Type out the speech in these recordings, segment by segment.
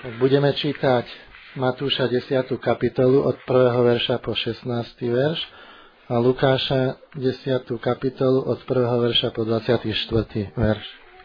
Budeme čítať Matúša 10. kapitolu od 1. verša po 16. verš a Lukáša 10. kapitolu od 1. verša po 24. verš.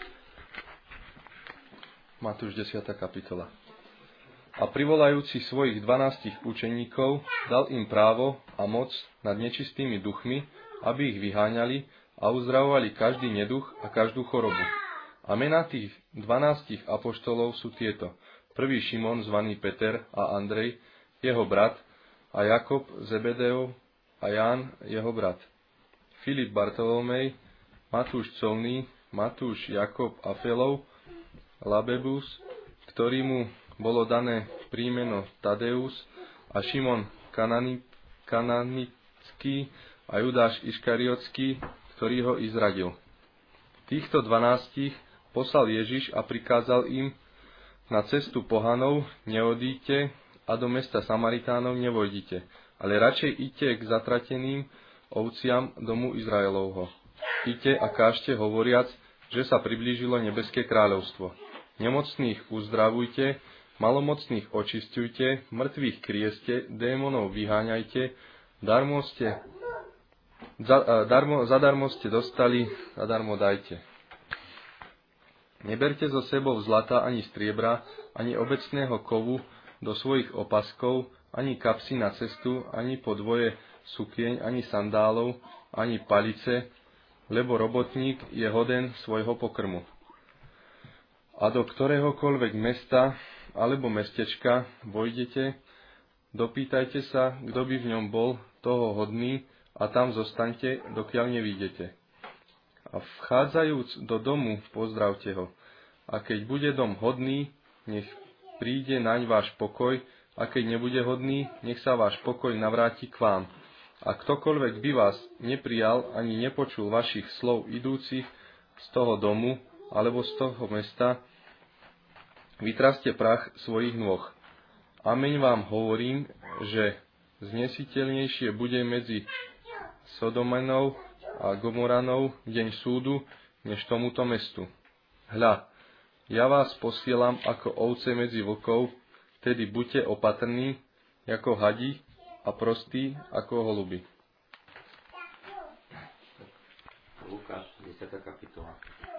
Matúš 10. kapitola. A privolajúci svojich 12 učeníkov, dal im právo a moc nad nečistými duchmi, aby ich vyháňali a uzdravovali každý neduch a každú chorobu. A mená tých 12 apoštolov sú tieto: prvý Šimon, zvaný Peter, a Andrej, jeho brat, a Jakob, Zebedeov, a Ján, jeho brat, Filip, Bartolomej, Matúš Colný, Matúš, Jakob, Afelov, Labebus, ktorý mu bolo dané príjmeno Tadeus, a Šimon Kananický a Judáš Iškariotský, ktorý ho izradil. Týchto 12 poslal Ježiš a prikázal im: na cestu pohanov neodíďte a do mesta Samaritánov nevojdite, ale radšej idte k zatrateným ovciam domu Izraelovho. Idte a kážte hovoriac, že sa priblížilo nebeské kráľovstvo. Nemocných uzdravujte, malomocných očisťujte, mŕtvych krieste, démonov vyháňajte, zadarmo ste dostali, zadarmo dajte. Neberte so sebou zlata ani striebra, ani obecného kovu do svojich opaskov, ani kapsy na cestu, ani podvoje sukieň, ani sandálov, ani palice, lebo robotník je hoden svojho pokrmu. A do ktoréhokoľvek mesta alebo mestečka vojdete, dopýtajte sa, kto by v ňom bol toho hodný, a tam zostaňte, dokiaľ nevídete. A vchádzajúc do domu, pozdravte ho. A keď bude dom hodný, nech príde naň váš pokoj, a keď nebude hodný, nech sa váš pokoj navráti k vám. A ktokoľvek by vás neprijal, ani nepočul vašich slov idúcich z toho domu, alebo z toho mesta, vytraste prach svojich nôh. Ameň vám hovorím, že znesiteľnejšie bude medzi Sodomenou a Gomoranou deň súdu, než tomuto mestu. Hľa, ja vás posielam ako ovce medzi vlkov, tedy buďte opatrní ako hadi a prostí ako holuby. Lukáš, 10. kapitola.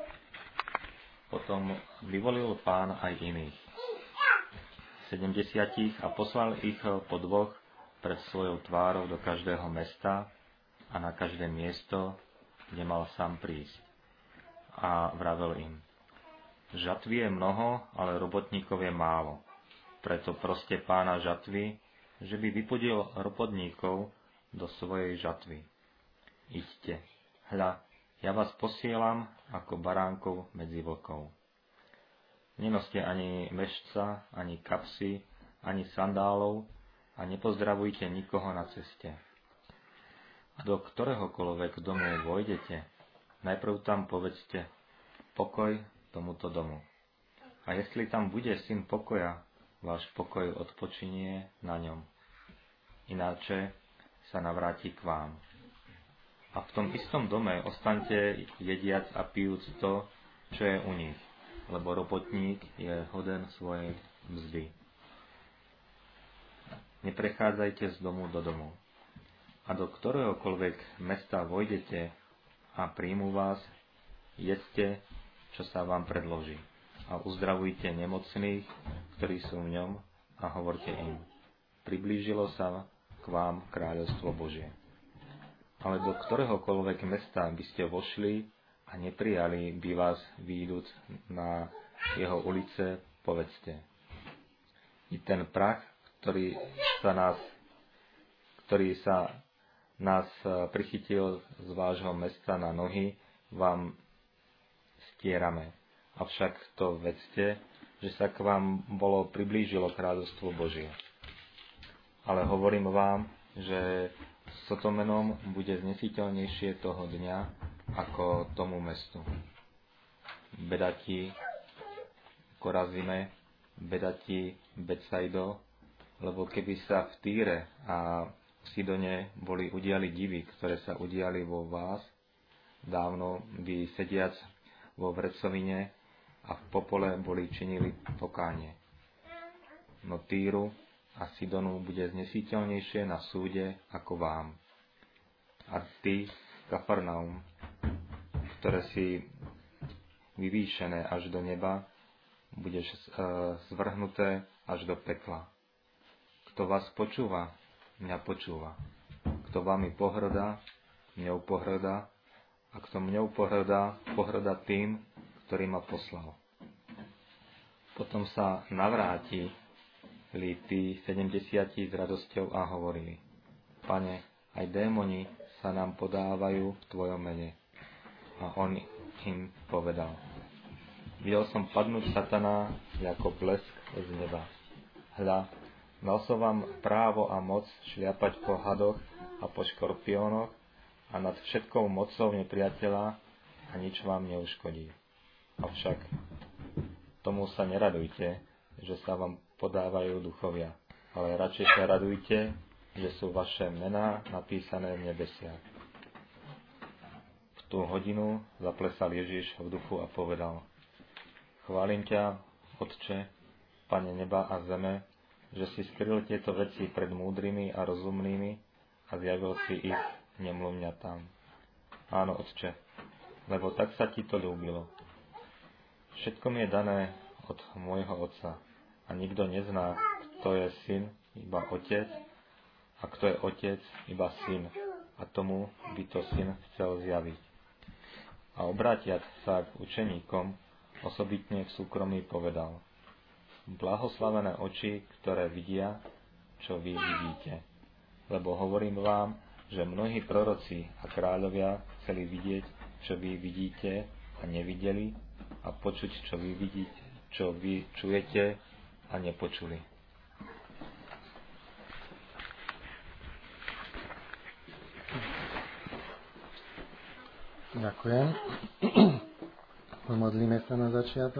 Potom vyvolil Pán aj iných 70 a poslal ich po dvoch pred svojou tvárou do každého mesta a na každé miesto, kde mal sám prísť. A vravel im: žatvy je mnoho, ale robotníkov je málo. Preto proste Pána žatvy, že by vypudil robotníkov do svojej žatvy. Iďte, hľa, ja vás posielam ako baránkov medzi vlkov. Nenoste ani mešca, ani kapsy, ani sandálov a nepozdravujte nikoho na ceste. A do ktoréhokoľvek domu vojdete, najprv tam povedzte: pokoj tomuto domu. A jestli tam bude syn pokoja, váš pokoj odpočinie na ňom. Ináče sa navráti k vám. A v tom istom dome ostaňte jediac a pijúc to, čo je u nich, lebo robotník je hoden svojej mzdy. Neprechádzajte z domu do domu. A do ktoréhokoľvek mesta vojdete a príjmu vás, jedzte, čo sa vám predloží. A uzdravujte nemocných, ktorí sú v ňom, a hovorte im: priblížilo sa k vám kráľovstvo Božie. Ale do ktoréhokoľvek mesta by ste vošli a neprijali by vás výjdúc na jeho ulice, povedzte: i ten prach, ktorý sa nás prichytil z vášho mesta na nohy, vám stierame. Avšak to vedzte, že sa k vám priblížilo kráľovstvo Božie. Ale hovorím vám, že Sotomenom bude znesiteľnejšie toho dňa ako tomu mestu. Beda ti, Korazime, beda ti, Betsaido, lebo keby sa v Týre a v Sidone boli udiali divy, ktoré sa udiali vo vás, dávno by sediac vo vrecovine a v popole boli činili pokánie. no Týru a Sidonu bude znesiteľnejšie na súde ako vám. A ty, Kafarnaum, ktoré si vyvýšené až do neba, budeš zvrhnuté až do pekla. Kto vás počúva, mňa počúva. Kto vami pohrdá, mňou pohrdá. A kto mňou pohrdá, pohrdá tým, ktorý ma poslal. Potom sa navrátili tí 70 s radosťou a hovorili: Pane, aj démoni sa nám podávajú v tvojom mene. A on im povedal: Videl som padnúť satana ako blesk z neba. Hľa, dal som vám právo a moc šliapať po hadoch a po škorpiónoch a nad všetkou mocou nepriateľa a nič vám neuškodí. Avšak tomu sa neradujte, že sa vám podávajú duchovia, ale radšej sa radujte, že sú vaše mená napísané v nebesiach. V tú hodinu zaplesal Ježiš v duchu a povedal: Chválim ťa, Otče, Pane neba a zeme, že si skryl tieto veci pred múdrymi a rozumnými a zjavil si ich nemluvňatám. Áno, Otče, lebo tak sa ti to ľúbilo. Všetko mi je dané od môjho Otca a nikto nezná, kto je syn, iba Otec, a kto je Otec, iba Syn, a tomu by to Syn chcel zjaviť. A obrátiac sa k učeníkom, osobitne v súkromí povedal: Blahoslavené oči, ktoré vidia, čo vy vidíte. Lebo hovorím vám, že mnohí proroci a kráľovia chceli vidieť, čo vy vidíte a nevideli, a počuť, čo vy vidíte, čo vy čujete a nepočuli. Ďakujem. Pomodlíme sa na začiatok.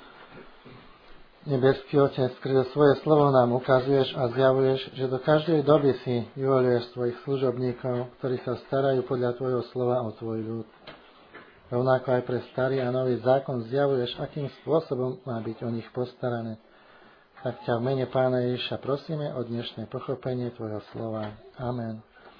Nebeský Otec, skrze svoje slovo nám ukazuješ a zjavuješ, že do každej doby si vyvoľuješ svojich služobníkov, ktorí sa starajú podľa tvojho slova o tvoj ľud. Rovnako aj pre starý a nový zákon zjavuješ, akým spôsobom má byť o nich postarané. Tak ťa v mene Pána Ježiša prosíme o dnešné pochopenie tvojho slova. Amen.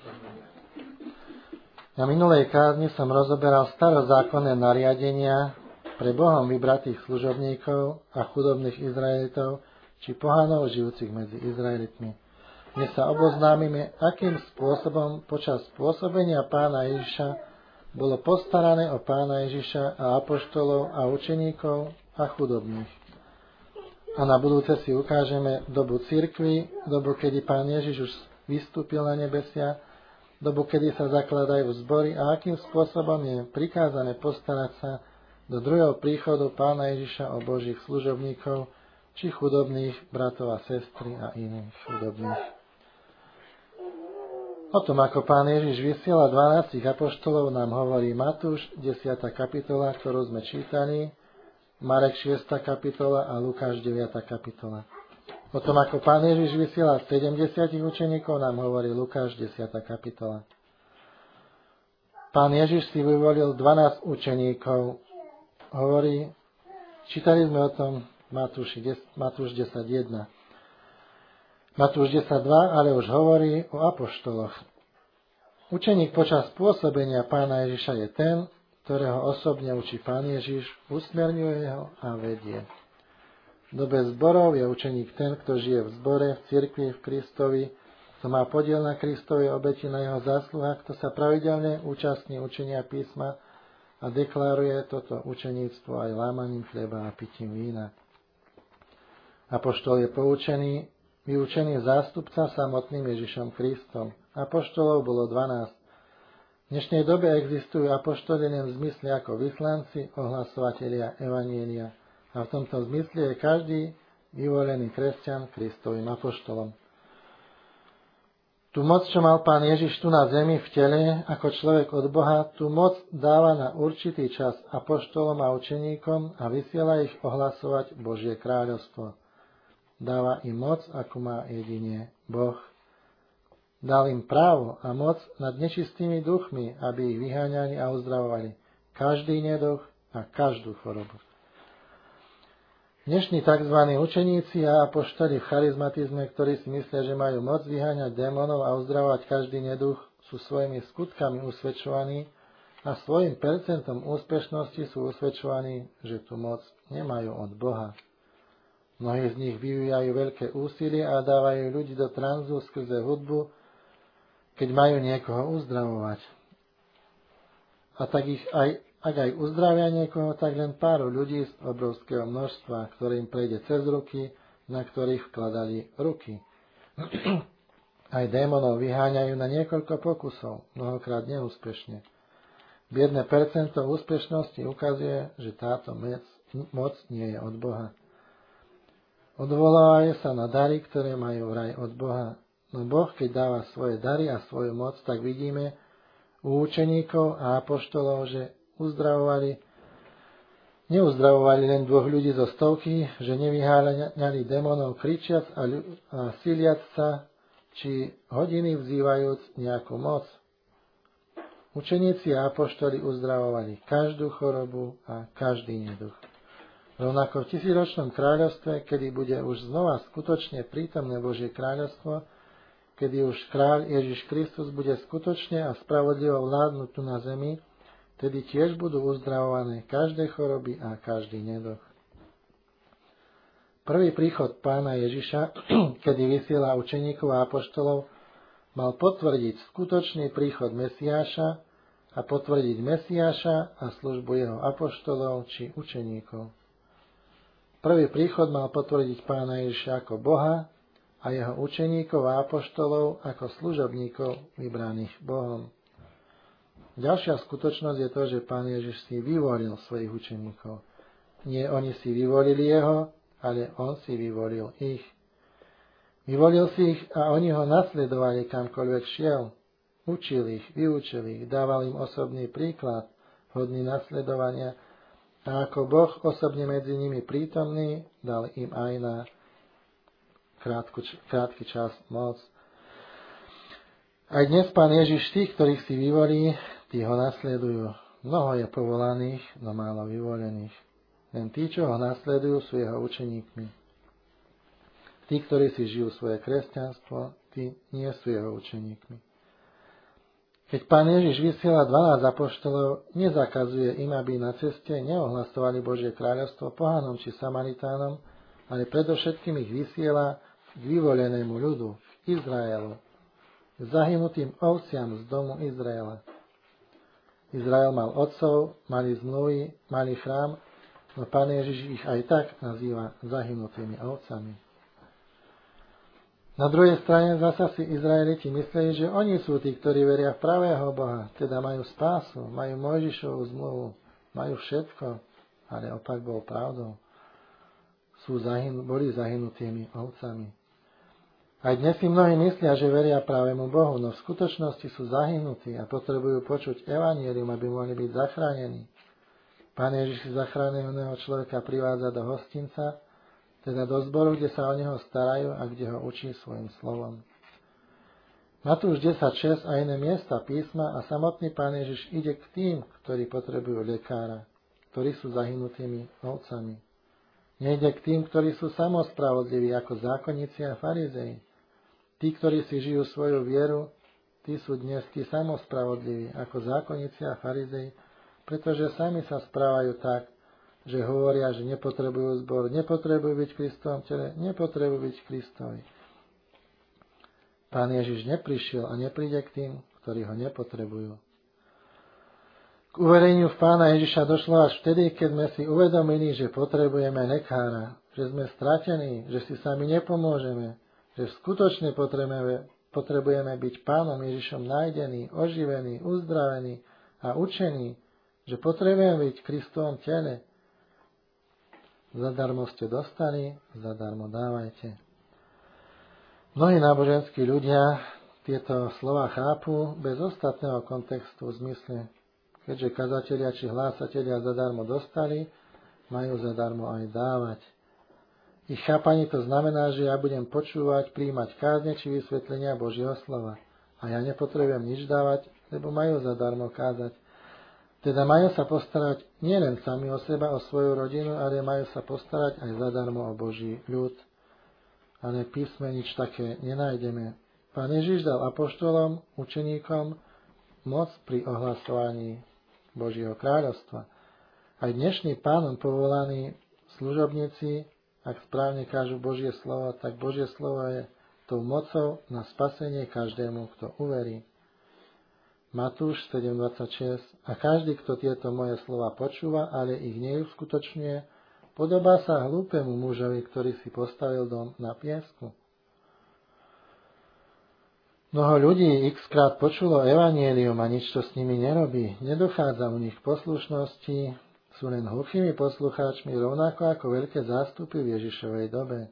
Na minulej kázni som rozoberal starozákonné nariadenia pre Bohom vybratých služobníkov a chudobných Izraelitov či pohanov žijúcich medzi Izraelitmi. Dnes sa oboznámime, akým spôsobom počas pôsobenia Pána Ježiša bolo postarané o Pána Ježiša a apoštolov a učeníkov a chudobných. A na budúce si ukážeme dobu cirkvi, dobu, kedy Pán Ježiš už vystúpil na nebesia, dobu, kedy sa zakladajú zbory a akým spôsobom je prikázané postarať sa do druhého príchodu Pána Ježiša o Božích služobníkov, či chudobných bratov a sestry a iných chudobných. O tom, ako Pán Ježiš vysiela 12 apoštolov, nám hovorí Matúš, 10. kapitola, ktorú sme čítali, Marek 6. kapitola a Lukáš 9. kapitola. O tom, ako Pán Ježiš vysiela 70 učeníkov, nám hovorí Lukáš 10. kapitola. Pán Ježiš si vyvolil 12 učeníkov. Čítali sme o tom Matúš 10.1. Matúš 10.2, ale už hovorí o apoštoloch. Učeník počas pôsobenia Pána Ježiša je ten, ktorého osobne učí Pán Ježiš, usmerňuje ho a vedie. V dobe zborov je učeník ten, kto žije v zbore, v cirkvi, v Kristovi, kto má podiel na Kristovej obeti, na jeho zásluhách, kto sa pravidelne účastní učenia písma a deklaruje toto učeníctvo aj lámaním chleba a pitím vína. Apoštol je vyučený zástupca samotným Ježišom Kristom. Apoštolov bolo 12. V dnešnej dobe existujú apoštoli len v zmysle ako vyslanci, ohlasovatelia evanjelia. A v tomto zmysle je každý vyvolený kresťan Kristovým apoštolom. Tú moc, čo mal Pán Ježiš tu na zemi v tele, ako človek od Boha, tú moc dáva na určitý čas apoštolom a učeníkom a vysiela ich ohlasovať Božie kráľovstvo. Dáva im moc, ako má jedine Boh. Dal im právo a moc nad nečistými duchmi, aby ich vyháňali a uzdravovali každý neduch a každú chorobu. Dnešní tzv. Učeníci a apoštoli v charizmatizme, ktorí si myslia, že majú moc vyháňať démonov a uzdravovať každý neduch, sú svojimi skutkami usvedčovaní a svojim percentom úspešnosti sú usvedčovaní, že tú moc nemajú od Boha. Mnohí z nich vyvíjajú veľké úsilie a dávajú ľudí do tranzu skrze hudbu, keď majú niekoho uzdravovať. A tak ak aj uzdravia niekoho, tak len pár ľudí z obrovského množstva, ktorým prejde cez ruky, na ktorých vkladali ruky. Aj démonov vyháňajú na niekoľko pokusov, mnohokrát neúspešne. Biedne percento úspešnosti ukazuje, že táto moc nie je od Boha. Odvolávajú sa na dary, ktoré majú vraj od Boha. No Boh, keď dáva svoje dary a svoju moc, tak vidíme u učeníkov a apoštolov, že neuzdravovali len 2 ľudí zo stovky, že nevyháňali démonov kričiac a siliac sa, či hodiny vzývajúc nejakú moc. Učeníci a apoštoli uzdravovali každú chorobu a každý neduch. Rovnako v 1000-ročnom kráľovstve, kedy bude už znova skutočne prítomné Božie kráľovstvo, kedy už kráľ Ježiš Kristus bude skutočne a spravodlivo vládnuť tu na zemi, tedy tiež budú uzdravované každé choroby a každý neduch. Prvý príchod Pána Ježiša, kedy vysiela učeníkov a apoštolov, mal potvrdiť skutočný príchod Mesiáša a potvrdiť Mesiáša a službu jeho apoštolov či učeníkov. Prvý príchod mal potvrdiť Pána Ježiša ako Boha a jeho učeníkov a apoštolov ako služobníkov vybraných Bohom. Ďalšia skutočnosť je to, že Pán Ježiš si vyvolil svojich učeníkov. Nie oni si vyvolili jeho, ale on si vyvolil ich. Vyvolil si ich a oni ho nasledovali kamkoľvek šiel. Učil ich, vyučil ich, dával im osobný príklad, hodný nasledovania a ako Boh osobne medzi nimi prítomný, dal im aj na krátky čas moc. Aj dnes Pán Ježiš tých, ktorých si vyvolí, tí ho nasledujú. Mnoho je povolaných, no málo vyvolených. Len tí, čo ho nasledujú, sú jeho učeníkmi. Tí, ktorí si žijú svoje kresťanstvo, tí nie sú jeho učeníkmi. Keď Pán Ježiš vysiela 12 apoštolov, nezakazuje im, aby na ceste neohlasovali Božie kráľovstvo pohanom či Samaritánom, ale predovšetkým ich vysiela k vyvolenému ľudu, k Izraelu, k zahynutým ovciam z domu Izraela. Izrael mal otcov, mali zmluvy, mali chrám, no Pán Ježiš ich aj tak nazýva zahynutými ovcami. Na druhej strane zasa si Izraeliti mysleli, že oni sú tí, ktorí veria v pravého Boha, teda majú spásu, majú Mojžišovú zmluvu, majú všetko, ale opak bol pravdou. Boli zahynutými ovcami. Aj dnes si mnohí myslia, že veria pravému Bohu, no v skutočnosti sú zahynutí a potrebujú počuť evanjelium, aby mohli byť zachránení. Pán Ježiš si zachráneného človeka privádza do hostinca, teda do zboru, kde sa o neho starajú a kde ho učí svojim slovom. Matúš 10.6 a iné miesta písma a samotný Pán Ježiš ide k tým, ktorí potrebujú lekára, ktorí sú zahynutými ovcami. Nejde k tým, ktorí sú samospravodliví ako zákonníci a farizei. Tí, ktorí si žijú svoju vieru, tí sú dnes tí samospravodliví ako zákonníci a farizei, pretože sami sa správajú tak, že hovoria, že nepotrebujú zbor, nepotrebujú byť v Kristovom tele, nepotrebujú byť v Kristovi. Pán Ježiš neprišiel a nepríde k tým, ktorí ho nepotrebujú. K uvereniu v Pána Ježiša došlo až vtedy, keď sme si uvedomili, že potrebujeme lekára, že sme stratení, že si sami nepomôžeme, že skutočne potrebujeme byť Pánom Ježišom nájdený, oživený, uzdravený a učený, že potrebujeme byť v Kristovom tele. Zadarmo ste dostali, zadarmo dávajte. Mnohí náboženskí ľudia tieto slova chápu bez ostatného kontextu v zmysle, keďže kazatelia či hlásatelia zadarmo dostali, majú zadarmo aj dávať. Ich chápanie to znamená, že ja budem počúvať, prijímať kázne či vysvetlenia Božieho slova. A ja nepotrebujem nič dávať, lebo majú zadarmo kázať. Teda majú sa postarať nielen sami o seba, o svoju rodinu, ale majú sa postarať aj zadarmo o Boží ľud. Ale v písme nič také nenájdeme. Pán Ježiš dal apoštolom, učeníkom moc pri ohlasovaní Božieho kráľovstva. Aj dnešní Pánom povolaní služobníci, ak správne kážu Božie slovo, tak Božie slovo je tou mocou na spasenie každému, kto uverí. Matúš 7.26. A každý, kto tieto moje slova počúva, ale ich neuskutočňuje, podobá sa hlúpemu mužovi, ktorý si postavil dom na piesku. Mnoho ľudí x-krát počulo evanjelium a nič to s nimi nerobí. Nedochádza u nich k poslušnosti, sú len hluchými poslucháčmi, rovnako ako veľké zástupy v Ježišovej dobe.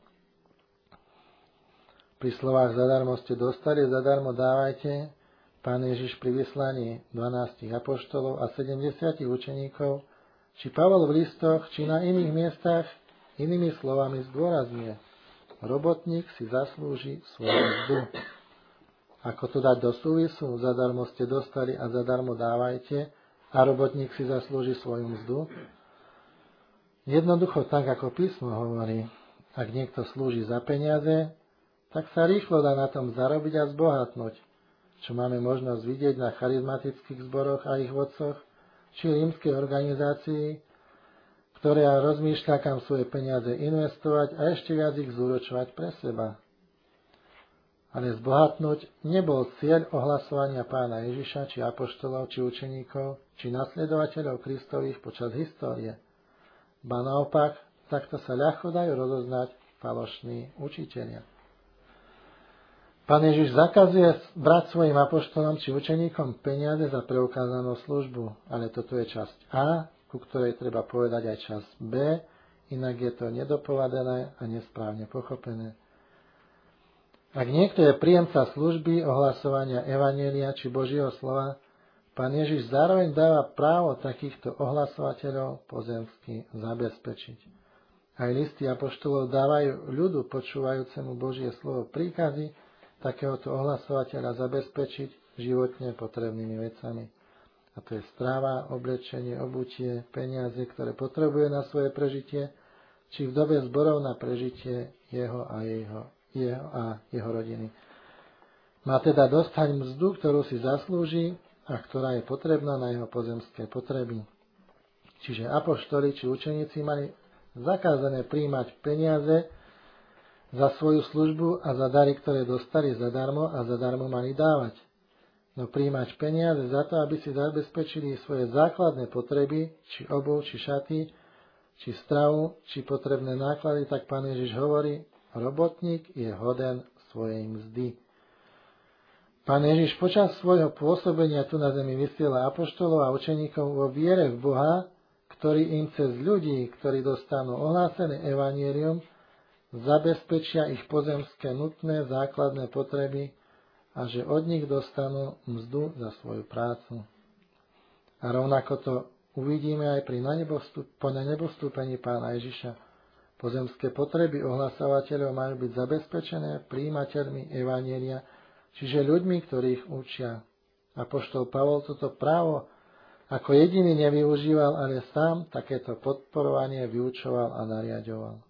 Pri slovách zadarmo ste dostali, zadarmo dávajte, Pán Ježiš pri vyslaní 12 apoštolov a 70 učeníkov, či Pavol v listoch, či na iných miestach, inými slovami zdôrazňuje. Robotník si zaslúži svoju mzdu. Ako to dať do súvisu? Zadarmo ste dostali a zadarmo dávajte a robotník si zaslúži svoju mzdu? Jednoducho tak, ako písmo hovorí. Ak niekto slúži za peniaze, tak sa rýchlo dá na tom zarobiť a zbohatnúť, čo máme možnosť vidieť na charizmatických zboroch a ich vodcoch, či rímskej organizácii, ktorá rozmýšľa, kam svoje peniaze investovať a ešte viac ich zúročovať pre seba. Ale zbohatnúť nebol cieľ ohlasovania Pána Ježiša, či apoštolov, či učeníkov, či nasledovateľov Kristových počas histórie. Ba naopak, takto sa ľahko dajú rozoznať falošní učitelia. Pán Ježiš zakazuje brať svojim apoštolom či učeníkom peniaze za preukázanú službu, ale toto je časť A, ku ktorej treba povedať aj časť B, inak je to nedopovedané a nesprávne pochopené. Ak niekto je príjemca služby, ohlasovania evanjelia či Božieho slova, Pán Ježiš zároveň dáva právo takýchto ohlasovateľov pozemsky zabezpečiť. Aj listy apoštolov dávajú ľudu počúvajúcemu Božie slovo príkazy takéhoto ohlasovateľa zabezpečiť životne potrebnými vecami. A to je strava, oblečenie, obutie, peniaze, ktoré potrebuje na svoje prežitie, či v dobe zborov na prežitie jeho a jeho rodiny. Má teda dostať mzdu, ktorú si zaslúži a ktorá je potrebná na jeho pozemské potreby. Čiže apoštoli či učeníci mali zakázané prijímať peniaze za svoju službu a za dary, ktoré dostali zadarmo a zadarmo mali dávať. No prijímať peniaze za to, aby si zabezpečili svoje základné potreby, či obuv, či šaty, či stravu, či potrebné náklady, tak Pán Ježiš hovorí, robotník je hoden svojej mzdy. Pán Ježiš počas svojho pôsobenia tu na zemi vysiela apoštolov a učeníkov vo viere v Boha, ktorý im cez ľudí, ktorí dostanú ohlásené evanjelium, zabezpečia ich pozemské nutné základné potreby a že od nich dostanú mzdu za svoju prácu. A rovnako to uvidíme aj pri nebostúpení Pána Ježiša. Pozemské potreby ohlasovateľov majú byť zabezpečené prijímateľmi evanjelia, čiže ľuďmi, ktorých učia. Apoštol Pavol toto právo ako jediný nevyužíval, ale sám takéto podporovanie vyučoval a nariaďoval.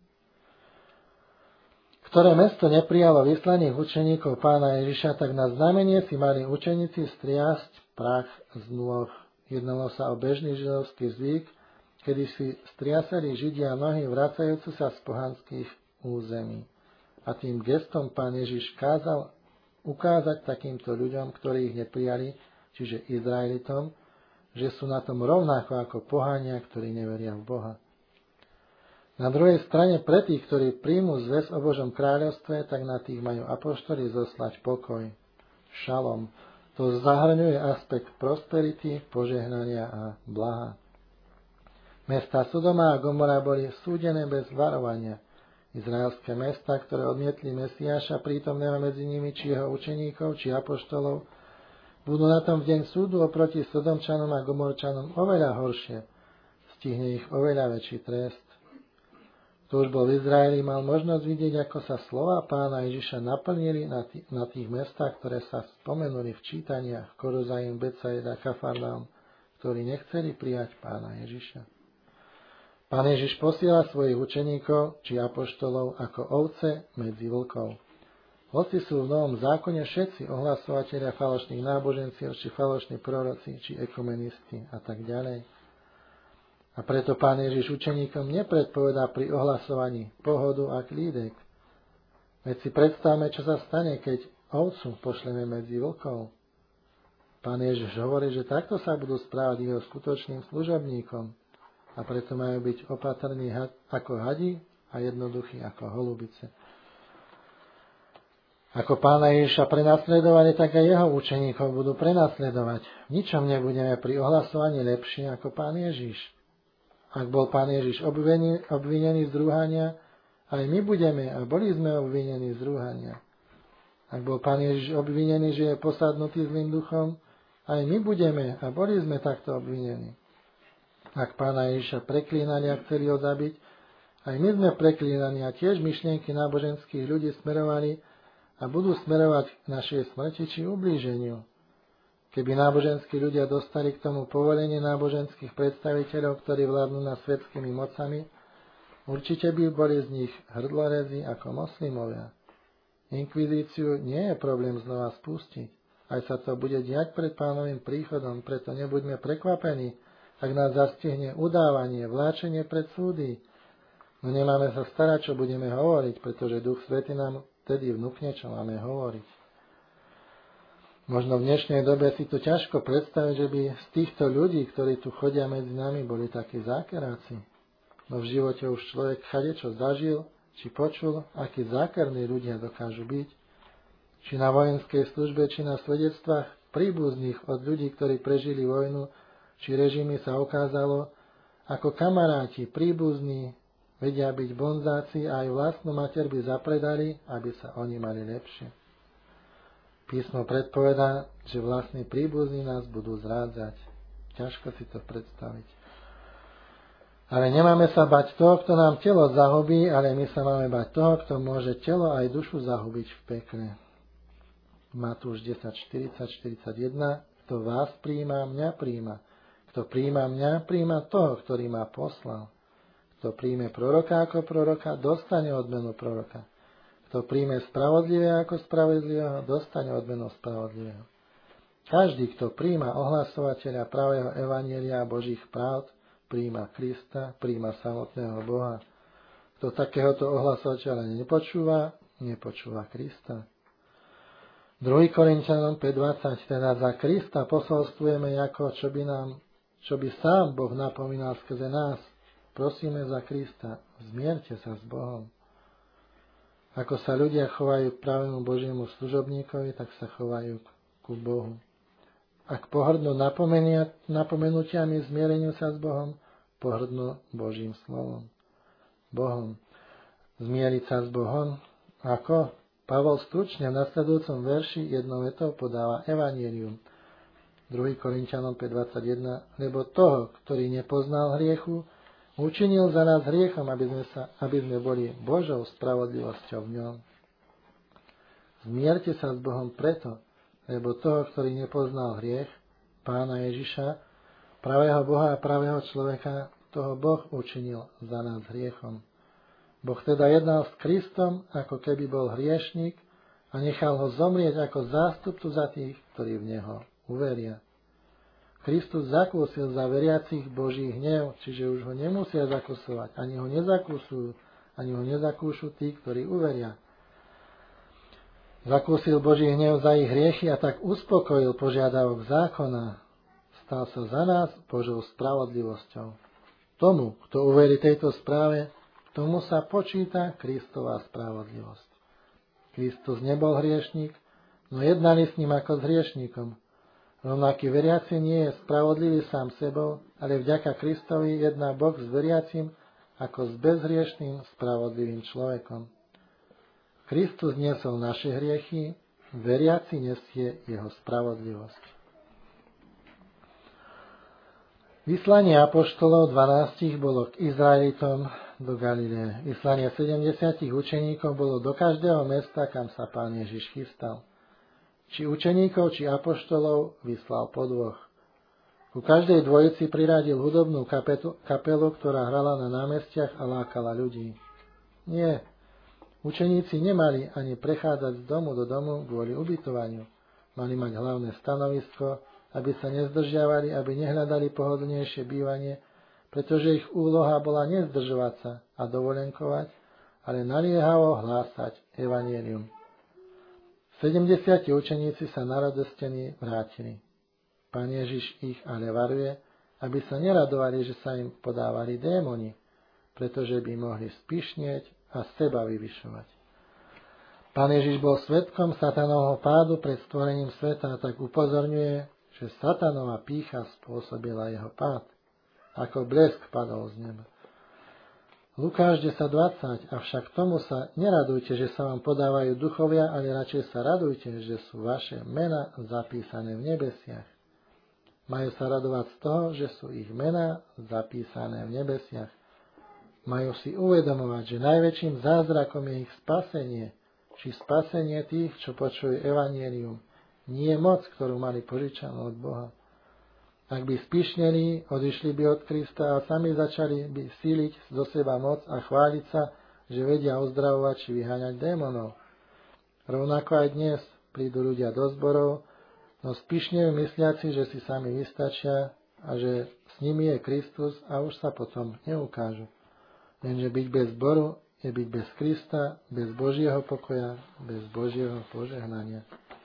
Ktoré mesto neprijalo vyslaných učeníkov Pána Ježiša, tak na znamenie si mali učeníci striasť prach z nôh. Jednalo sa o bežný židovský zvyk, kedy si striasali Židia nohy vracajúcu sa z pohanských území. A tým gestom Pán Ježiš kázal ukázať takýmto ľuďom, ktorí ich neprijali, čiže Izraelitom, že sú na tom rovnako ako pohania, ktorí neveria v Boha. Na druhej strane pre tých, ktorí príjmu zvesť o Božom kráľovstve, tak na tých majú apoštoli zoslať pokoj, šalom. To zahrňuje aspekt prosperity, požehnania a blaha. Mestá Sodoma a Gomora boli súdené bez varovania. Izraelské mestá, ktoré odmietli Mesiáša prítomného medzi nimi, či jeho učeníkov, či apoštolov, budú na tom v deň súdu oproti Sodomčanom a Gomorčanom oveľa horšie. Stihne ich oveľa väčší trest. Kto už bol v Izraeli, mal možnosť vidieť, ako sa slova Pána Ježiša naplnili na tých mestách, ktoré sa spomenuli v čítaniach Korozaim, Betsaida, Kafarnaum, ktorí nechceli prijať Pána Ježiša. Pán Ježiš posiela svojich učeníkov či apoštolov ako ovce medzi vlkov. Hoci sú v Novom zákone všetci ohlasovatelia falošných náboženstiev, či falošní proroci, či ekumenisti a tak ďalej. A preto Pán Ježiš učeníkom nepredpovedá pri ohlasovaní pohodu a klídek. Veď si predstavme, čo sa stane, keď ovcu pošleme medzi vlkov. Pán Ježiš hovorí, že takto sa budú správať jeho skutočným služobníkom a preto majú byť opatrní ako hadi a jednoduchí ako holubice. Ako Pána Ježiša prenasledovali, tak aj jeho učeníkov budú prenasledovať. V ničom nebudeme pri ohlasovaní lepšie ako Pán Ježiš. Ak bol Pán Ježiš obvinený z rúhania, aj my budeme a boli sme obvinení z rúhania. Ak bol Pán Ježiš obvinený, že je posadnutý zlým duchom, aj my budeme a boli sme takto obvinení. Ak Pána Ježiša preklínali a chceli ho zabiť, aj my sme preklínaní a tiež myšlienky náboženských ľudí smerovali a budú smerovať k našej smrti či ublíženiu. Keby náboženskí ľudia dostali k tomu povolenie náboženských predstaviteľov, ktorí vládnu nad svetskými mocami, určite by boli z nich hrdlorezi ako moslimovia. Inkvizíciu nie je problém znova spustiť. Aj sa to bude diať pred Pánovým príchodom, preto nebuďme prekvapení, ak nás zastihne udávanie, vláčenie pred súdy. No nemáme sa starať, čo budeme hovoriť, pretože Duch Svätý nám vtedy vnúkne, čo máme hovoriť. Možno v dnešnej dobe si to ťažko predstaviť, že by z týchto ľudí, ktorí tu chodia medzi nami, boli takí zákeráci. No v živote už človek kadečo zažil, či počul, akí zákerní ľudia dokážu byť. Či na vojenskej službe, či na svedectvách príbuzných od ľudí, ktorí prežili vojnu, či režimy sa ukázalo, ako kamaráti, príbuzní, vedia byť bonzáci a aj vlastnú mater by zapredali, aby sa oni mali lepšie. Písmo predpovedá, že vlastní príbuzní nás budú zrádzať. Ťažko si to predstaviť. Ale nemáme sa bať toho, kto nám telo zahubí, ale my sa máme bať toho, kto môže telo aj dušu zahubiť v pekle. Matúš 10, 40, 41. Kto vás prijíma, mňa prijíma. Kto prijíma mňa, prijíma toho, ktorý ma poslal. Kto príjme proroka ako proroka, dostane odmenu proroka. Kto príjme spravodlivého ako spravodlivého, dostane odmenu spravodlivého. Každý, kto príjma ohlasovateľa pravého evanjelia a Božích pravd, príjma Krista, príjma samotného Boha. Kto takéhoto ohlasovateľa nepočúva, nepočúva Krista. 2. Korinťanom 5.20. Teda za Krista posolstvujeme ako, čo by sám Boh napomínal skrze nás. Prosíme za Krista, zmierte sa s Bohom. Ako sa ľudia chovajú k pravému Božiemu služobníkovi, tak sa chovajú ku Bohu. Ak pohrdnú napomenutiami zmiereniu sa s Bohom, pohrdnú Božím slovom. Bohom. Zmieriť sa s Bohom. Ako? Pavol stručne v nasledujúcom verši jednou vetou podáva evanjelium. 2. Korinťanom 5.21. Lebo toho, ktorý nepoznal hriechu, učinil za nás hriechom, aby sme boli Božou spravodlivosťou v ňom. Zmierte sa s Bohom preto, lebo toho, ktorý nepoznal hriech, Pána Ježiša, pravého Boha a pravého človeka, toho Boh učinil za nás hriechom. Boh teda jednal s Kristom, ako keby bol hriešnik a nechal ho zomrieť ako zástupcu za tých, ktorí v Neho uveria. Kristus zakúsil za veriacich Boží hnev, čiže už ho nemusia zakúsovať, ani ho nezakúsujú, ani ho nezakúšu tí, ktorí uveria. Zakúsil Boží hnev za ich hriechy a tak uspokojil požiadavok zákona. Stal sa za nás Božou spravodlivosťou. Tomu, kto uverí tejto správe, tomu sa počíta Kristova spravodlivosť. Kristus nebol hriešnik, no jednali s ním ako s hriešnikom. Rovnaký veriaci nie je spravodlivý sám sebou, ale vďaka Kristovi jedná Boh s veriacim ako s bezhriešným, spravodlivým človekom. Kristus niesol naše hriechy, veriaci nesie jeho spravodlivosť. Vyslanie apoštolov 12 bolo k Izraelitom do Galileje. Vyslanie 70 učeníkov bolo do každého mesta, kam sa Pán Ježiš chystal. Či učeníkov, či apoštolov vyslal po dvoch. Ku každej dvojici priradil hudobnú kapelu, ktorá hrala na námestiach a lákala ľudí. Nie, učeníci nemali ani prechádzať z domu do domu kvôli ubytovaniu. Mali mať hlavné stanovisko, aby sa nezdržiavali, aby nehľadali pohodlnejšie bývanie, pretože ich úloha bola nezdržovať sa a dovolenkovať, ale naliehavo hlásať evanjelium. 70 učeníci sa naradostení vrátili. Pán Ježiš ich ale varuje, aby sa neradovali, že sa im podávali démoni, pretože by mohli spyšnieť a seba vyvyšovať. Pán Ježiš bol svedkom satanovho pádu pred stvorením sveta a tak upozorňuje, že satanová pýcha spôsobila jeho pád, ako blesk padol z neba. Lukáš 10.20, avšak tomu sa neradujte, že sa vám podávajú duchovia, ale radšej sa radujte, že sú vaše mená zapísané v nebesiach. Majú sa radovať z toho, že sú ich mená zapísané v nebesiach. Majú si uvedomovať, že najväčším zázrakom je ich spasenie, či spasenie tých, čo počujú evanjelium. Nie moc, ktorú mali požičanú od Boha. Ak by spyšneli, odišli by od Krista a sami začali by síliť do seba moc a chváliť sa, že vedia uzdravovať či vyháňať démonov. Rovnako aj dnes prídu ľudia do zborov, no spyšnejú mysliaci, že si sami vystačia a že s nimi je Kristus a už sa potom neukážu. Lenže byť bez zboru je byť bez Krista, bez Božieho pokoja, bez Božieho požehnania.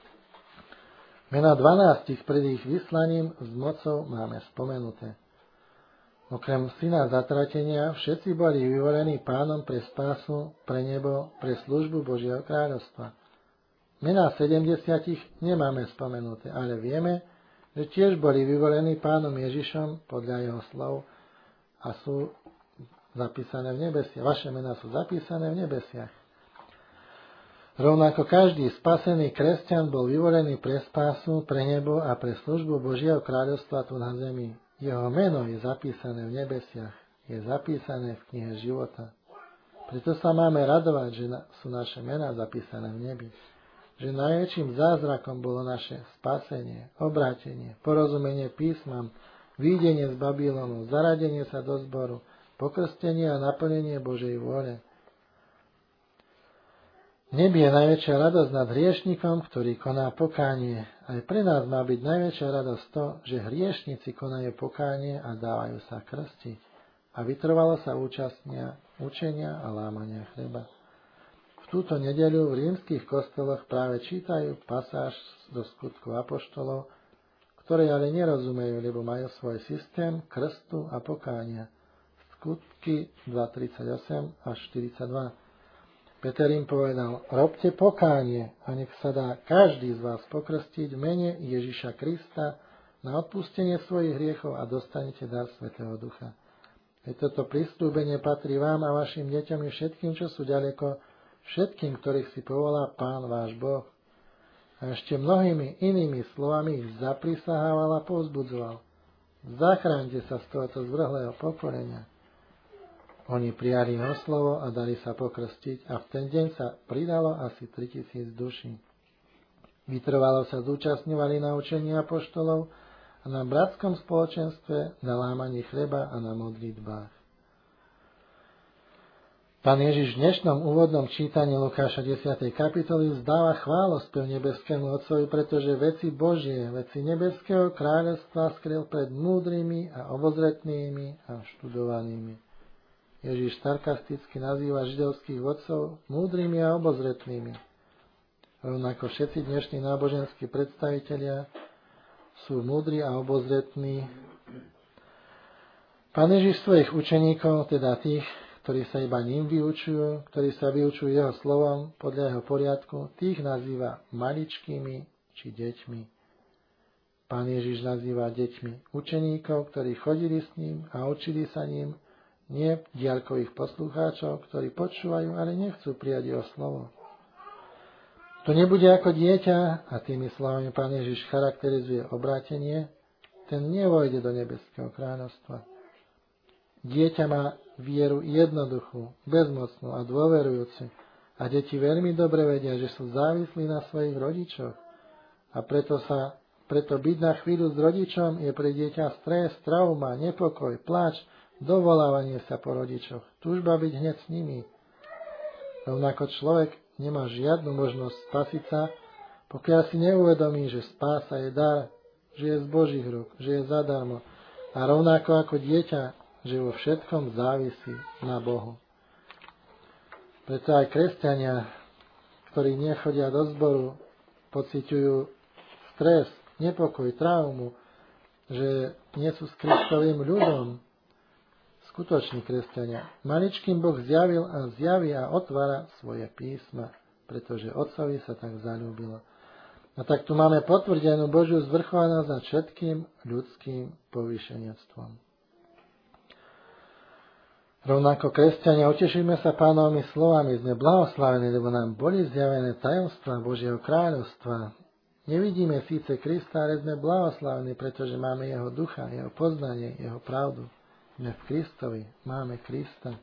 Mená 12 pred ich vyslaním s mocou máme spomenuté. Okrem syna zatratenia všetci boli vyvolení Pánom pre spásu, pre nebo, pre službu Božieho kráľovstva. Mená 70 nemáme spomenuté, ale vieme, že tiež boli vyvolení Pánom Ježišom podľa jeho slov a sú zapísané v nebesiach. Vaše mená sú zapísané v nebesiach. Rovnako každý spasený kresťan bol vyvolený pre spásu, pre nebo a pre službu Božieho kráľovstva tu na zemi. Jeho meno je zapísané v nebesiach, je zapísané v knihe života. Preto sa máme radovať, že sú naše mená zapísané v nebi. Že najväčším zázrakom bolo naše spasenie, obrátenie, porozumenie písmam, výjdenie z Babylonu, zaradenie sa do zboru, pokrstenie a naplnenie Božej vôle. V nebi je najväčšia radosť nad hriešnikom, ktorý koná pokánie. Aj pre nás má byť najväčšia radosť to, že hriešnici konajú pokánie a dávajú sa krstiť. A vytrvalo sa účastnia učenia a lámania chleba. V túto nedeľu v rímskych kostoloch práve čítajú pasáž do skutkov apoštolov, ktoré ale nerozumejú, lebo majú svoj systém krstu a pokánia. Skutky 2.38 až 42. Peter im povedal, robte pokánie a nech sa dá každý z vás pokrstiť v mene Ježiša Krista na odpustenie svojich hriechov a dostanete dar Svätého Ducha. Veď toto prisľúbenie patrí vám a vašim deťom i všetkým, čo sú ďaleko, všetkým, ktorých si povolá Pán váš Boh. A ešte mnohými inými slovami ich zaprisahával a povzbudzoval. Zachráňte sa z tohoto zvrhlého pokorenia. Oni prijali jeho slovo a dali sa pokrstiť a v ten deň sa pridalo asi 3000 duší. Vytrvalo sa zúčastňovali na učení apoštolov a na bratskom spoločenstve, na lámaní chleba a na modlitbách. Pán Ježiš v dnešnom úvodnom čítaní Lukáša 10. kapitoly vzdáva chválospev nebeskému Otcovi, pretože veci Božie, veci nebeského kráľovstva skryl pred múdrymi a obozretnými a študovanými. Ježiš sarkasticky nazýva židovských vodcov múdrymi a obozretnými. Rovnako všetci dnešní náboženskí predstavitelia sú múdri a obozretní. Pán Ježiš svojich učeníkov, teda tých, ktorí sa iba ním vyučujú, ktorí sa vyučujú jeho slovom podľa jeho poriadku, tých nazýva maličkými či deťmi. Pán Ježiš nazýva deťmi učeníkov, ktorí chodili s ním a učili sa ním, nie diaľkových poslucháčov, ktorí počúvajú, ale nechcú prijať jeho slovo. To nebude ako dieťa, a tými slovami Pán Ježiš charakterizuje obrátenie, ten nevojde do nebeského kráľovstva. Dieťa má vieru jednoduchú, bezmocnú a dôverujúcu. A deti veľmi dobre vedia, že sú závislí na svojich rodičoch. A preto sa Preto byť na chvíľu s rodičom je pre dieťa stres, trauma, nepokoj, pláč, dovolávanie sa po rodičoch, túžba byť hneď s nimi. Rovnako človek nemá žiadnu možnosť spasiť sa, pokiaľ si neuvedomí, že spása je dar, že je z Božích rúk, že je zadarmo. A rovnako ako dieťa, že vo všetkom závisí na Bohu. Preto aj kresťania, ktorí nechodia do zboru, pociťujú stres, nepokoj, traumu, že nie sú s Kristovým ľudom, skutoční kresťania. Maličkým Boh zjavil a zjaví a otvára svoje písma, pretože Otcovi sa tak zaľúbilo. A tak tu máme potvrdenú Božiu zvrchovanosť nad všetkým ľudským povýšenectvom. Rovnako kresťania, utešíme sa Pánovými slovami, sme blahoslavení, lebo nám boli zjavené tajomstvá Božieho kráľovstva. Nevidíme síce Krista, ale sme blahoslavení, pretože máme Jeho ducha, Jeho poznanie, Jeho pravdu. Sme v Kristovi, máme Krista.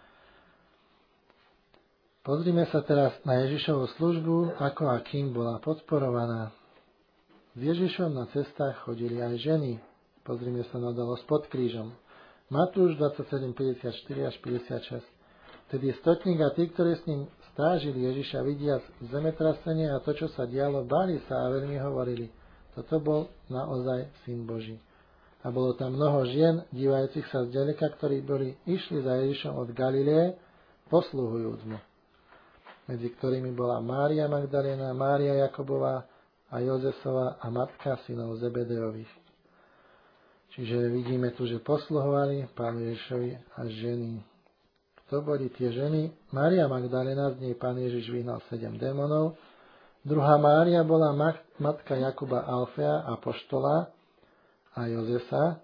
Pozrime sa teraz na Ježišovu službu, ako a kým bola podporovaná. S Ježišom na cestách chodili aj ženy. Pozrime sa na udalosť pod krížom. Matúš 27, 54 až 56. Tedy stotník a tí, ktorí s ním strážili Ježiša, vidiac zemetrasenie a to, čo sa dialo, báli sa a veľmi hovorili. Toto bol naozaj Syn Boží. A bolo tam mnoho žien, dívajúcich sa zďaleka, ktorí išli za Ježišom od Galileje, posluhujúc mu. Medzi ktorými bola Mária Magdalena, Mária Jakobová a Jozefova a matka synov Zebedejových. Čiže vidíme tu, že posluhovali Pánu Ježišovi a ženy. Kto boli tie ženy? Mária Magdalena, z nej Pán Ježiš vyhnal 7 démonov. Druhá Mária bola matka Jakuba Alfea, apoštola, a Jozefa.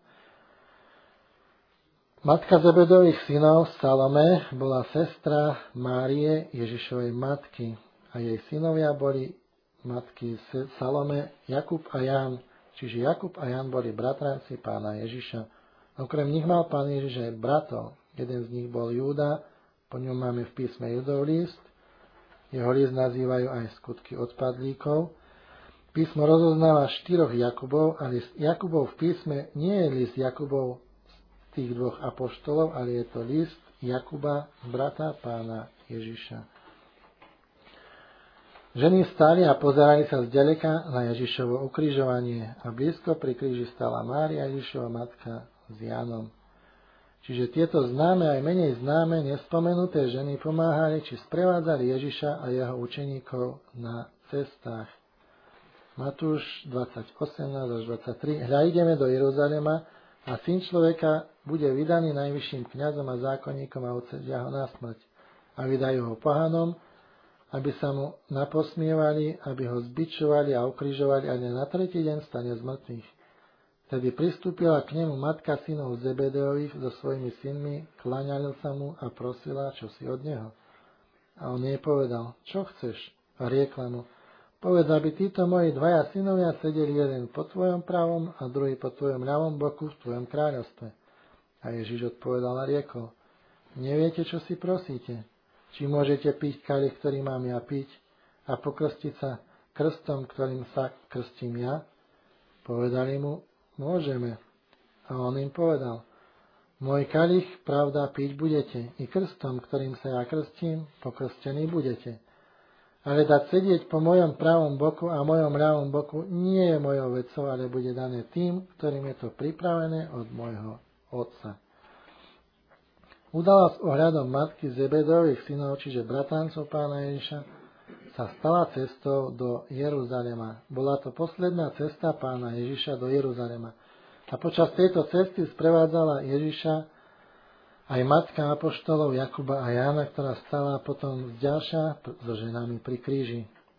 Matka Zebedových synov Salome bola sestra Márie Ježišovej matky a jej synovia boli matky Salome, Jakub a Ján. Čiže Jakub a Ján boli bratranci Pána Ježiša. Okrem nich mal Pán Ježiš aj bratov. Jeden z nich bol Júda, po ňom máme v písme Judov list. Jeho list nazývajú aj skutky odpadlíkov. Písmo rozoznáva 4 Jakubov a list Jakubov v písme nie je list Jakubov z tých 2 apoštolov, ale je to list Jakuba, brata Pána Ježiša. Ženy stáli a pozerali sa zďaleka na Ježišovo ukrižovanie a blízko pri kríži stala Mária Ježišova matka s Jánom. Čiže tieto známe aj menej známe nespomenuté ženy pomáhali či sprevádzali Ježiša a jeho učeníkov na cestách. Matúš 20:18 až 23. Hľa, ideme do Jeruzalema a Syn človeka bude vydaný najvyšším kňazom a zákonníkom a odsedia ho na smrť. A vydajú ho pohanom, aby sa mu naposmievali, aby ho zbičovali a ukrižovali, ale na tretí deň stane z mŕtvych. Tedy pristúpila k nemu matka synov Zebedejových so svojimi synmi, kláňala sa mu a prosila čosi od neho. A on jej povedal, čo chceš? A riekla mu, povedz, aby títo moji 2 synovia sedeli jeden po tvojom pravom a druhý po tvojom ľavom boku v tvojom kráľovstve. A Ježiš odpovedal a riekol, neviete, čo si prosíte? Či môžete piť kalich, ktorý mám ja piť, a pokrstiť sa krstom, ktorým sa krstím ja? Povedali mu, môžeme. A on im povedal, môj kalich, pravda, piť budete, i krstom, ktorým sa ja krstím, pokrstení budete. Ale dať sedieť po mojom pravom boku a mojom ľavom boku nie je mojou vecou, ale bude dané tým, ktorým je to pripravené od môjho Otca. Udalosť ohľadom matky Zebedových synov, čiže bratrancov Pána Ježiša, sa stala cestou do Jeruzalema. Bola to posledná cesta Pána Ježiša do Jeruzalema. A počas tejto cesty sprevádzala Ježiša aj matka apoštolov Jakuba a Jána, ktorá stala potom ďalšia so ženami pri kríži.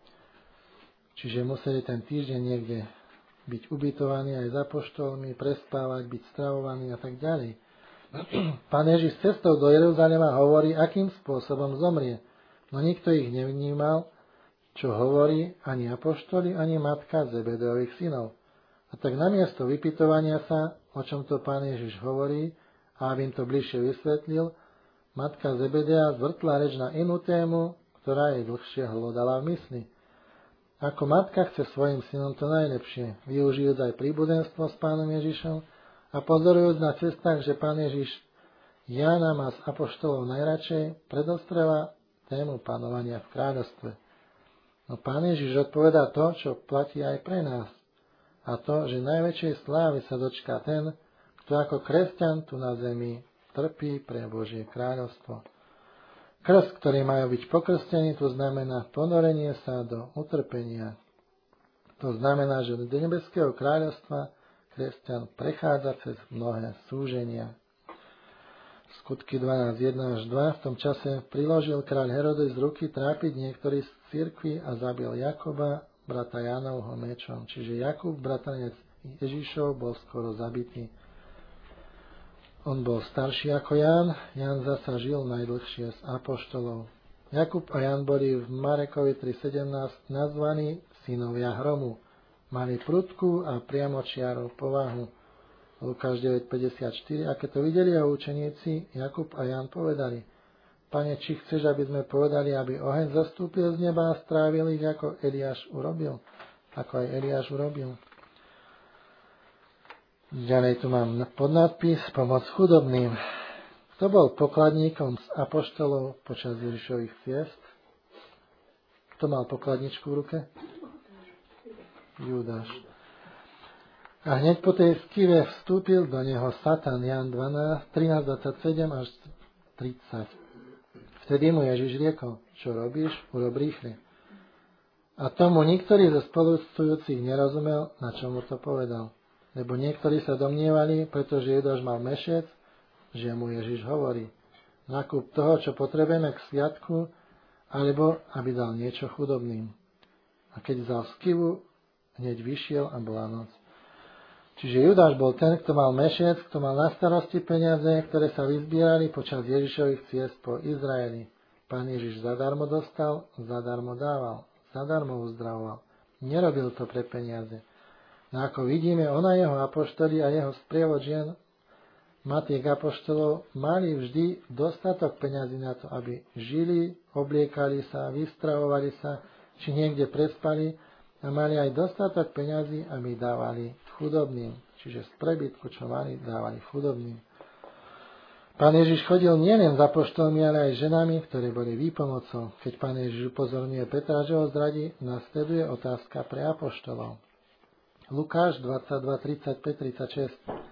Čiže museli ten týždeň niekde byť ubytovaní aj s apoštolmi, prespávať, byť stravovaní a tak ďalej. Pán Ježiš cestou do Jeruzalema hovorí, akým spôsobom zomrie. No nikto ich nevnímal, čo hovorí ani apoštoli, ani matka Zebedejových synov. A tak namiesto vypytovania sa, o čom to Pán Ježiš hovorí, a aby im to bližšie vysvetlil, matka Zebedeja zvrtla reč na inú tému, ktorá jej dlhšie hlodala v mysli. Ako matka chce svojim synom to najlepšie, využijúc aj príbudenstvo s Pánom Ježišom a pozorujúc na cestách, že Pán Ježiš Jána má z apoštolov najradšej, predostrela tému panovania v kráľovstve. No Pán Ježiš odpovedá to, čo platí aj pre nás. A to, že najväčšej slávy sa dočká ten, kto ako kresťan tu na zemi trpí pre Božie kráľovstvo. Krst, ktorý majú byť pokrstení, to znamená ponorenie sa do utrpenia. To znamená, že do nebeského kráľovstva kresťan prechádza cez mnohé súženia. Skutky 12.1 až 2. V tom čase priložil kráľ Herodes z ruky trápiť niektorých z cirkvi a zabil Jakuba, brata Jánovho mečom. Čiže Jakub, bratanec Ježišov, bol skoro zabitý. On bol starší ako Ján, Ján zasa žil najdlhšie z apoštolov. Jakub a Ján boli v Marekovi 3.17 nazvaní synovia hromu. Mali prudkú a priamočiarú povahu. Lukáš 9.54. A keď to videli jeho učeníci, Jakub a Ján povedali: Pane, či chceš, aby sme povedali, aby oheň zostúpil z neba a strávil ich, ako Eliáš urobil? Ako aj Eliáš urobil. Ďalej tu mám podnadpis Pomoc chudobným. Kto bol pokladníkom z apoštolov počas Ježišových ciest? Kto mal pokladničku v ruke? Judáš. A hneď po tej skive vstúpil do neho Satan, Ján 13.27 až 30. Vtedy mu Ježiš riekol: Čo robíš? Urob rýchle. A tomu niektorý zo spolustujúcich nerozumel, na čo mu to povedal. Lebo niektorí sa domnievali, pretože Judáš mal mešec, že mu Ježiš hovorí: Nakúp toho, čo potrebujeme k sviatku, alebo aby dal niečo chudobným. A keď vzal skivu, hneď vyšiel a bola noc. Čiže Judáš bol ten, kto mal mešec, kto mal na starosti peniaze, ktoré sa vyzbierali počas Ježišových ciest po Izraeli. Pán Ježiš zadarmo dostal, zadarmo dával, zadarmo uzdravoval. Nerobil to pre peniaze. No ako vidíme, on a jeho apoštoli a jeho sprievod žien, matiek apoštolov, mali vždy dostatok peňazí na to, aby žili, obliekali sa, vystravovali sa, či niekde prespali, a mali aj dostatok peňazí, aby dávali chudobným. Čiže z prebytku, čo mali, dávali chudobným. Pán Ježiš chodil nielen za apoštolmi, ale aj ženami, ktoré boli výpomocou. Keď Pán Ježiš upozorňuje Petra, že ho zradí, nasleduje otázka pre apoštolov. Lukáš 22.35-36.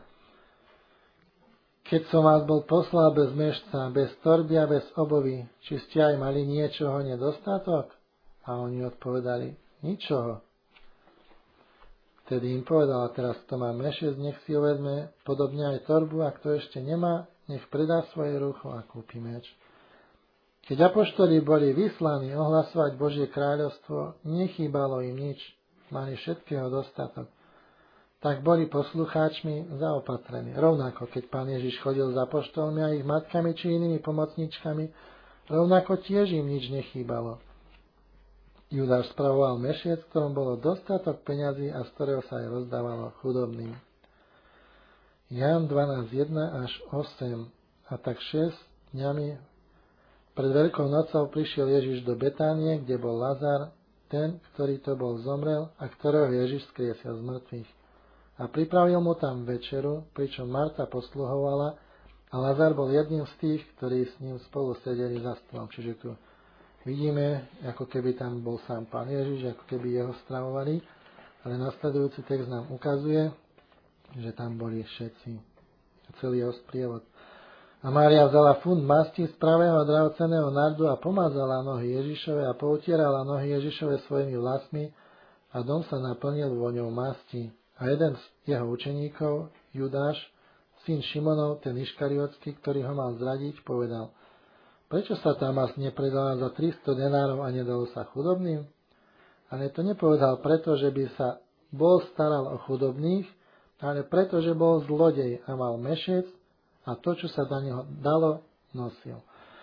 Keď som vás bol poslal bez mešca, bez torby a bez obovy, či ste aj mali niečoho nedostatok? A oni odpovedali: ničoho. Vtedy im povedal: a teraz kto má mešec, nech si ho vezme, podobne aj torbu, a kto ešte nemá, nech predá svoje rucho a kúpi meč. Keď apoštoli boli vyslaní ohlasovať Božie kráľovstvo, nechýbalo im nič, mali všetkého dostatok. Tak boli poslucháčmi zaopatrení. Rovnako, keď Pán Ježiš chodil za apoštolmi a ich matkami či inými pomocničkami, rovnako tiež im nič nechýbalo. Judáš spravoval mešec, v ktorom bolo dostatok peňazí a z ktorého sa aj rozdávalo chudobným. Ján 12.1 až 8. A tak 6 dňami pred Veľkou nocou prišiel Ježiš do Betánie, kde bol Lazar, ten, ktorý to bol zomrel a ktorého Ježiš skriesil z mŕtvych. A pripravil mu tam večeru, pričom Marta posluhovala a Lazar bol jedným z tých, ktorí s ním spolu sedeli za stolom. Čiže tu vidíme, ako keby tam bol sám Pán Ježiš, ako keby jeho stravovali, ale nasledujúci text nám ukazuje, že tam boli všetci, celý jeho sprievod. A Mária vzala fund masti z pravého drahocenného nardu a pomazala nohy Ježišove a poutierala nohy Ježišove svojimi vlasmi a dom sa naplnil voňou masti. A jeden z jeho učeníkov, Judáš, syn Šimonov, ten Iškariotský, ktorý ho mal zradiť, povedal: prečo sa tá masť nepredala za 300 denárov a nedalo sa chudobným? Ale to nepovedal preto, že by sa bol staral o chudobných, ale preto, že bol zlodej a mal mešec a to, čo sa do neho dalo, nosil.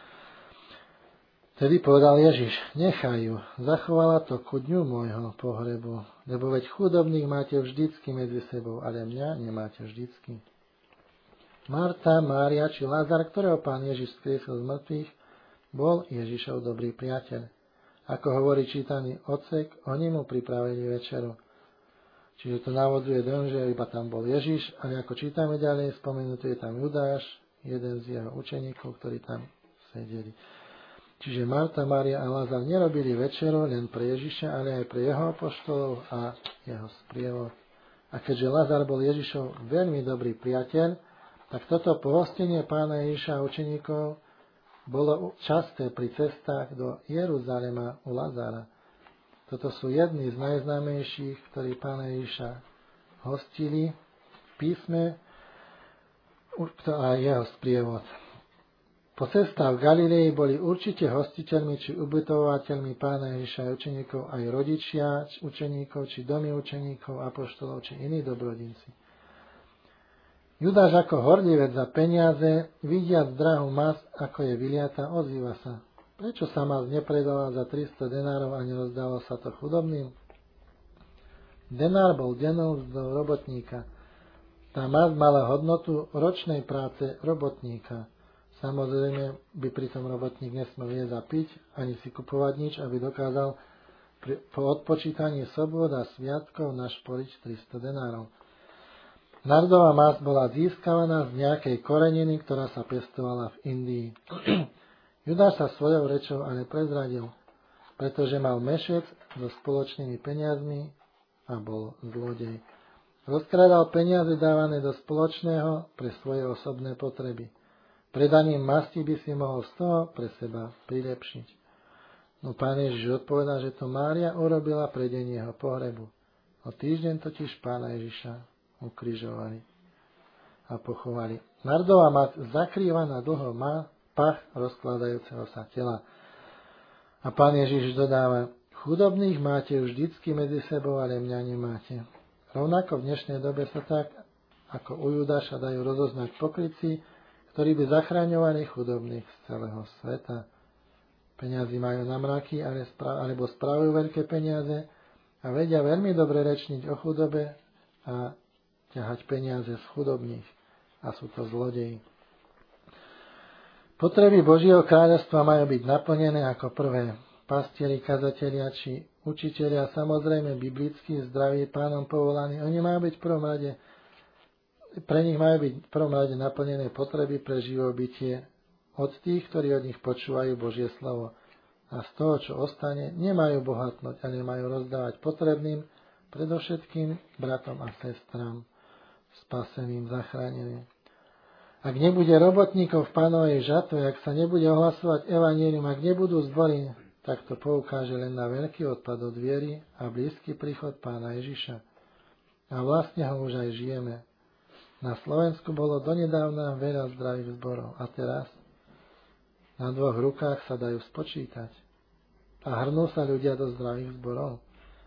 Tedy povedal Ježiš: nechaj ju, zachovala to ku dňu môjho pohrebu, lebo veď chudobných máte vždycky medzi sebou, ale mňa nemáte vždycky. Marta, Mária či Lazar, ktorého Pán Ježiš skriesil z mŕtvych, bol Ježišov dobrý priateľ. Ako hovorí čítaný odsek, oni mu pripravili večeru. Čiže to navodzuje dojem, že iba tam bol Ježiš, ale ako čítame ďalej, spomenutý je tam Judáš, jeden z jeho učeníkov, ktorí tam sedeli. Čiže Marta, Mária a Lazar nerobili večeru len pre Ježiša, ale aj pre jeho apoštolov a jeho sprievod. A keďže Lazar bol Ježišov veľmi dobrý priateľ, tak toto pohostenie pána Ježiša a učeníkov bolo časté pri cestách do Jeruzalema u Lazara. Toto sú jedni z najznámejších, ktorí pána Ježiša hostili v písme a jeho sprievod. Po cestách v Galilei boli určite hostiteľmi či ubytovateľmi pána Ježiša a učeníkov aj rodičia učeníkov, či domy učeníkov, apoštolov, či iní dobrodinci. Judáš ako horlivec za peniaze, vidiac drahú masť, ako je vyliata, ozýva sa. Prečo sa masť nepredala za 300 denárov a nerozdalo sa to chudobným? Denár bol dennou mzdou robotníka. Tá masť mala hodnotu ročnej práce robotníka. Samozrejme by pritom robotník nesmel jesť a piť, ani si kupovať nič, aby dokázal po odpočítaní sobôd a sviatkov našporiť 300 denárov. Nardová masť bola získavaná z nejakej koreniny, ktorá sa pestovala v Indii. Judáš sa svojou rečou ale prezradil, pretože mal mešec so spoločnými peniazmi a bol zlodej. Rozkrádal peniaze dávané do spoločného pre svoje osobné potreby. Predaním masti by si mohol z toho pre seba prilepšiť. No pán Ježiš odpovedal, že to Mária urobila pre deň jeho pohrebu. O týždeň totiž pána Ježiša ukrižovali a pochovali. Nardová masť zakrýva na dlho má pach rozkladajúceho sa tela. A pán Ježiš dodáva, chudobných máte vždycky medzi sebou, ale mňa nemáte. Rovnako v dnešnej dobe sa tak, ako u Judáša dajú rozoznať pokrytci, ktorí by zachraňovali chudobných z celého sveta. Peniazy majú na mraky, alebo spravujú veľké peniaze a vedia veľmi dobre rečniť o chudobe a ťahať peniaze z chudobných. A sú to zlodeji. Potreby Božieho kráľovstva majú byť naplnené ako prvé. Pastieri, kazatelia či učitelia, samozrejme biblickí, zdraví, pánom povolaní, oni majú byť v prvom rade pre nich majú byť v prvom rade naplnené potreby pre živobytie od tých, ktorí od nich počúvajú Božie slovo. A z toho, čo ostane, nemajú bohatnúť, ale majú rozdávať potrebným, predovšetkým bratom a sestram, spaseným, zachráneným. Ak nebude robotníkov v pánovej žatve, ak sa nebude ohlasovať evanjelium, ak nebudú zbory, tak to poukáže len na veľký odpad od viery a blízky príchod pána Ježiša. A vlastne ho už aj žijeme. Na Slovensku bolo donedávna veľa zdravých zborov a teraz na 2 rukách sa dajú spočítať. A hrnú sa ľudia do zdravých zborov.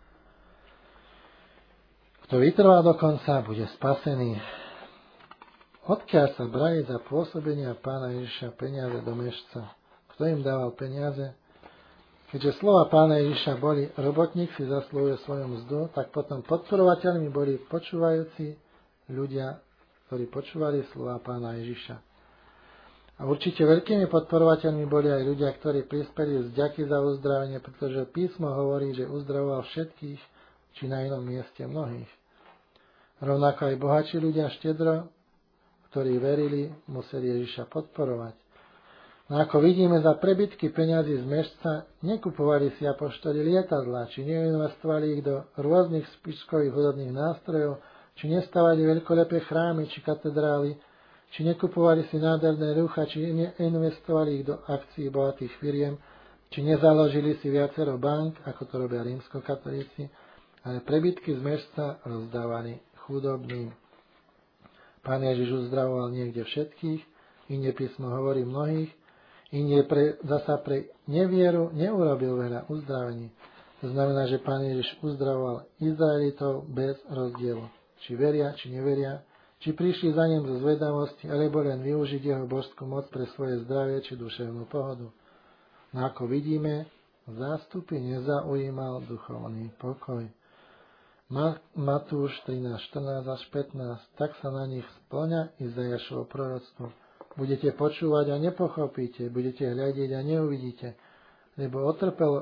Kto vytrvá do konca, bude spasený. Odkiaľ sa brali za pôsobenia pána Ježiša peniaze do mešca? Kto im dával peniaze? Keďže slova pána Ježiša boli robotník si zaslúhuje svoju mzdu, tak potom podporovateľmi boli počúvajúci ľudia, ktorí počúvali slova pána Ježiša. A určite veľkými podporovateľmi boli aj ľudia, ktorí prispeli vďaky za uzdravenie, pretože písmo hovorí, že uzdravoval všetkých, či na inom mieste mnohých. Rovnako aj bohatší ľudia štedro, ktorí verili, museli Ježiša podporovať. No ako vidíme, za prebytky peňazí z mešca nekupovali si apoštoli lietadlá, či neinvestovali ich do rôznych špičkových hudobných nástrojov, či nestavali veľkolepé chrámy, či katedrály, či nekupovali si nádherné rúcha, či neinvestovali ich do akcií bohatých firiem, či nezaložili si viacero bank, ako to robia rímskokatolíci, ale prebytky z mešca rozdávali chudobným. Pán Ježiš uzdravoval niekde všetkých, inde písmo hovorí mnohých, inde zasa pre nevieru neurobil veľa uzdravení. To znamená, že Pán Ježiš uzdravoval Izraelitov bez rozdielu. Či veria, či neveria, či prišli za ním zo zvedavosti, alebo len využiť jeho božskú moc pre svoje zdravie či duševnú pohodu. No ako vidíme, zástupy nezaujímal duchovný pokoj. Matúš 13, 14 až 15, tak sa na nich spĺňa Izaiášovo proroctvo. Budete počúvať a nepochopíte, budete hľadieť a neuvidíte, lebo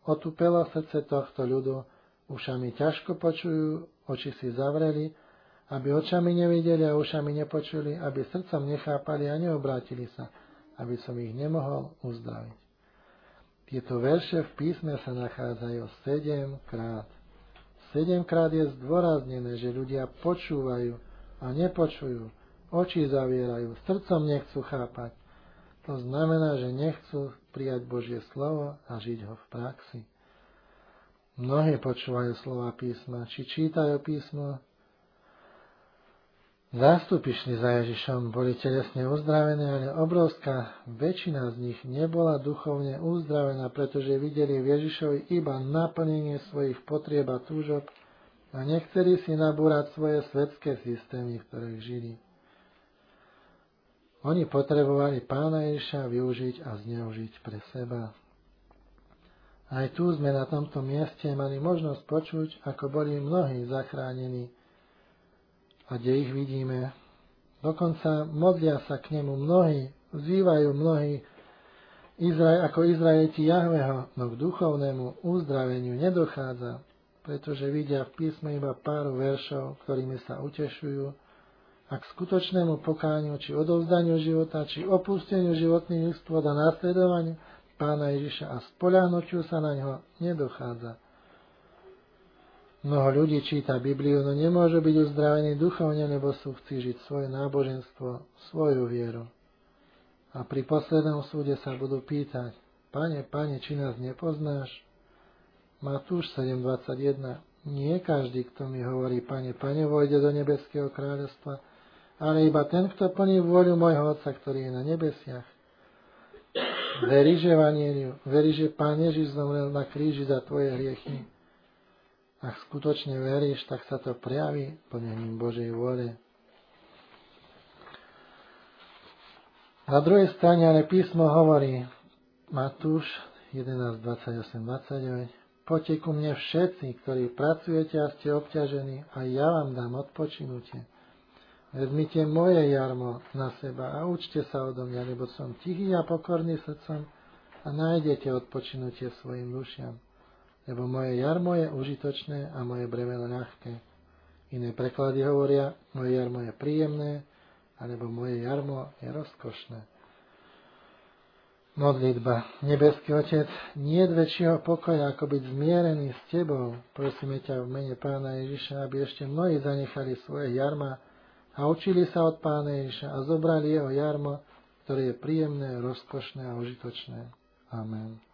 otupelo srdce tohto ľudu, ušami ťažko počujú, oči si zavreli, aby očami nevideli a ušami nepočuli, aby srdcom nechápali a neobrátili sa, aby som ich nemohol uzdraviť. Tieto verše v písme sa nachádzajú 7 krát. 7 krát je zdôraznené, že ľudia počúvajú a nepočujú, oči zavierajú, srdcom nechcú chápať. To znamená, že nechcú prijať Božie slovo a žiť ho v praxi. Mnohí počúvajú slova písma, či čítajú písmo. Zástupy šli za Ježišom, boli telesne uzdravené, ale obrovská väčšina z nich nebola duchovne uzdravená, pretože videli v Ježišovi iba naplnenie svojich potrieb a túžob a nechceli si nabúrať svoje svetské systémy, v ktorých žili. Oni potrebovali Pána Ježiša využiť a zneužiť pre seba. Aj tu sme na tomto mieste mali možnosť počuť, ako boli mnohí zachránení, a kde ich vidíme. Dokonca modlia sa k nemu mnohí, vzývajú mnohí ako Izraeliti Jahveho, no k duchovnému uzdraveniu nedochádza, pretože vidia v písme iba pár veršov, ktorými sa utešujú, a k skutočnému pokániu, či odovzdaniu života, či opusteniu životných istôt a nasledovaniu Pána Ježiša a spoľahnutiu sa na ňo nedochádza. Mnoho ľudí číta Bibliu, no nemôžu byť uzdravení duchovne, lebo sú chcí žiť svoje náboženstvo, svoju vieru. A pri poslednom súde sa budú pýtať: Pane, či nás nepoznáš? Matúš 7.21. Nie každý, kto mi hovorí Pane, vojde do nebeského kráľovstva, ale iba ten, kto plní vôľu môjho Otca, ktorý je na nebesiach. Veríš evanjeliu, veríš, že Pán Ježiš zomrel na kríži za tvoje hriechy. Ak skutočne veríš, tak sa to prejaví plnením Božej vôle. Na druhej strane ale písmo hovorí, Matúš 11.28-29, Poďte ku mne všetci, ktorí pracujete a ste obťažení, a ja vám dám odpočinutie. Vezmite moje jarmo na seba a učte sa odo mňa, lebo som tichý a pokorný srdcom a nájdete odpočinutie svojim dušiam. Lebo moje jarmo je užitočné a moje bremeno ľahké. Iné preklady hovoria, moje jarmo je príjemné, alebo moje jarmo je rozkošné. Modlitba. Nebeský Otec, nie je väčšieho pokoja, ako byť zmierený s Tebou. Prosíme ťa v mene Pána Ježiša, aby ešte mnohí zanechali svoje jarma a učili sa od Pána Ježiša a zobrali jeho jarmo, ktoré je príjemné, rozkošné a užitočné. Amen.